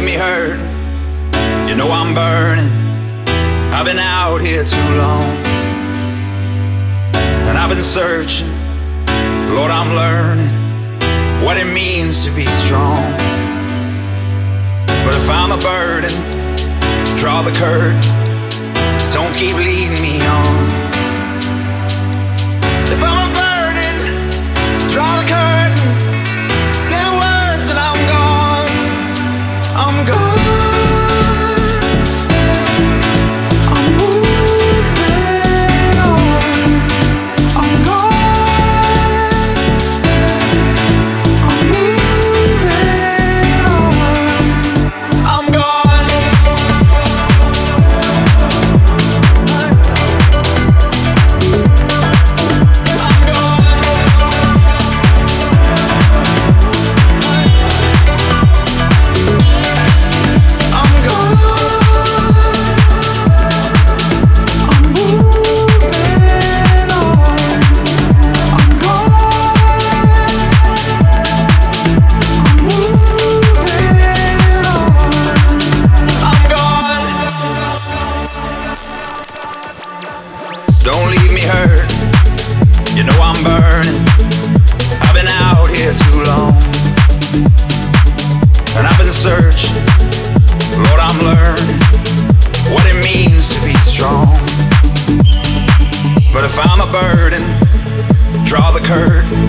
me hurting. You know I'm burning. I've been out here too long, and I've been searching. Lord, I'm learning what it means to be strong. But if I'm a burden, draw the curtain. Don't keep leading me on. If I'm a burden, draw the curtain. Say the words and I'm gone. I'm gone. Don't leave me hurt. You know I'm burning. I've been out here too long, and I've been searching. Lord, I'm learning what it means to be strong. But if I'm a burden, draw the curtain.